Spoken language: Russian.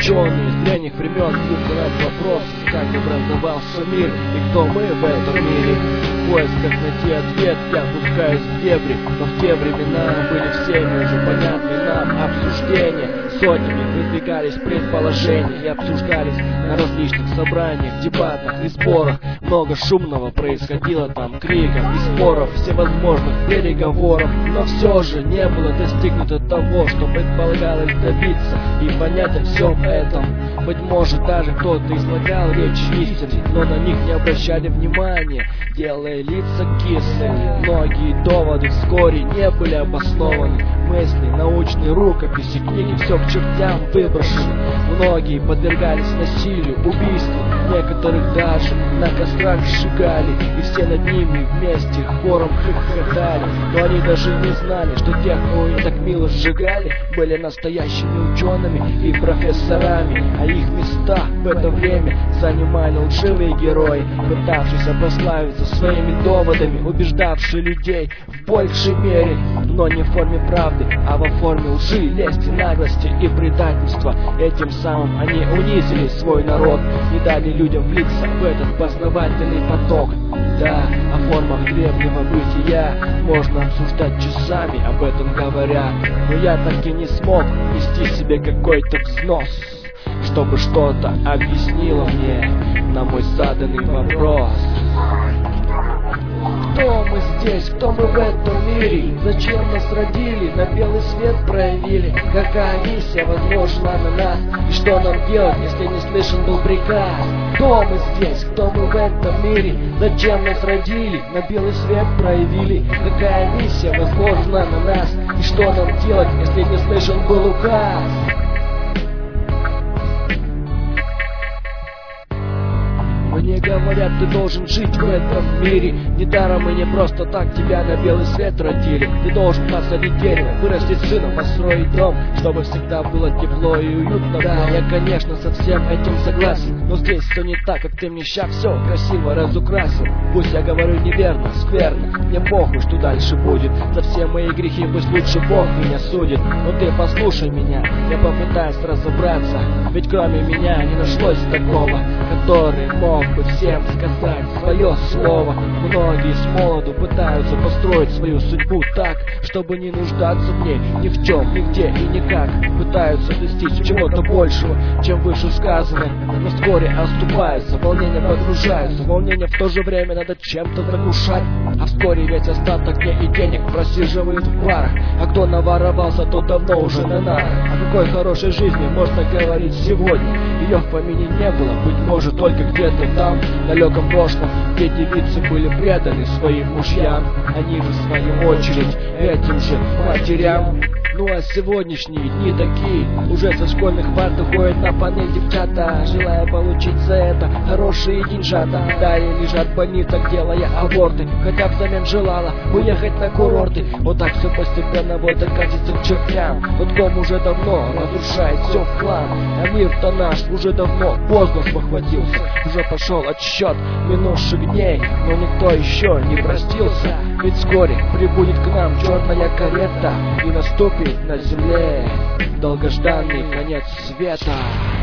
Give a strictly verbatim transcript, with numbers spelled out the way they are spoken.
Ученые с древних времен бьют задать вопрос, как образовался мир и кто мы в этом мире. В поисках найти ответ я пускаюсь в дебри, но в те времена были всеми уже понятны нам обсуждения. Сотнями выдвигались предположения и обсуждались на различных собраниях, дебатах и спорах. Много шумного происходило там, криков и споров, всевозможных переговоров. Но все же не было достигнуто того, что предполагалось добиться и понять о всем этом. Быть может, даже кто-то излагал речь истины, но на них не обращали внимания, делая лица кислыми. Многие доводы вскоре не были обоснованы. Мысли, научные рукописи, книги, все к чертям выброшены. Многие подвергались насилию, убийству, некоторых даже на кострах сжигали, и все над ними вместе хором хохотали. Но они даже не знали, что тех, кого они так мило сжигали, были настоящими учеными и профессорами, а их места в это время занимали лживые герои, пытавшиеся прославиться своими доводами, убеждавшие людей в большей мере, но не в форме правды, а во форме лжи, лести, наглости и предательства. Этим самым они унизили свой народ, не дали людям влиться в этот познавательный поток. Да, о формах древнего бытия можно обсуждать часами, об этом говоря, но я так и не смог нести себе какой-то взнос, чтобы что-то объяснило мне на мой заданный вопрос. Кто мы здесь, кто мы в этом мире? Зачем нас родили, на белый свет проявили? Какая миссия возложена на нас? И что нам делать, если не слышен был приказ? Кто мы здесь, кто мы в этом мире? Зачем нас родили, на белый свет проявили? Какая миссия возложена на нас? И что нам делать, если не слышен был указ? Мне говорят, ты должен жить в этом мире. Недаром и не просто так тебя на белый свет родили. Ты должен посадить дерево, вырастить сына, построить дом, чтобы всегда было тепло и уютно. Да, я, конечно, со всем этим согласен, но здесь все не так, как ты мне ща все красиво разукрасил. Пусть я говорю неверно, скверно, мне похуй, что дальше будет. За все мои грехи пусть лучше Бог меня судит. Но ты послушай меня, я попытаюсь разобраться, ведь кроме меня не нашлось такого, который мог бы всем сказать свое слово. Многие с молоду пытаются построить свою судьбу так, чтобы не нуждаться в ней ни в чем, нигде и никак. Пытаются достичь чего-то большего, чем выше сказано, но вскоре оступаются, волнения погружаются. Волнение в то же время надо чем-то заглушать, а вскоре весь остаток дней и денег просиживает в барах. А кто наворовался, тот давно уже на нарах. О какой хорошей жизни можно говорить сегодня? Ее в помине не было, быть может только где-то там, в далеком прошлом, где девицы были преданы своим мужьям, они же в свою очередь этим же матерям. Ну а сегодняшние дни такие, уже со школьных парт уходят на панель девчата, желая получить за это хорошие деньжата. Далее лежат в больницах, делая аборты, хотя взамен желала уехать на курорты. Вот так все постепенно вот и катится к чертям. Вот ком уже давно разрушает все в хлам, а мир-то наш уже давно поздно спохватился. Уже пошел отсчет минувших дней, но никто еще не простился, ведь вскоре прибудет к нам черная карета и наступит на земле долгожданный конец света.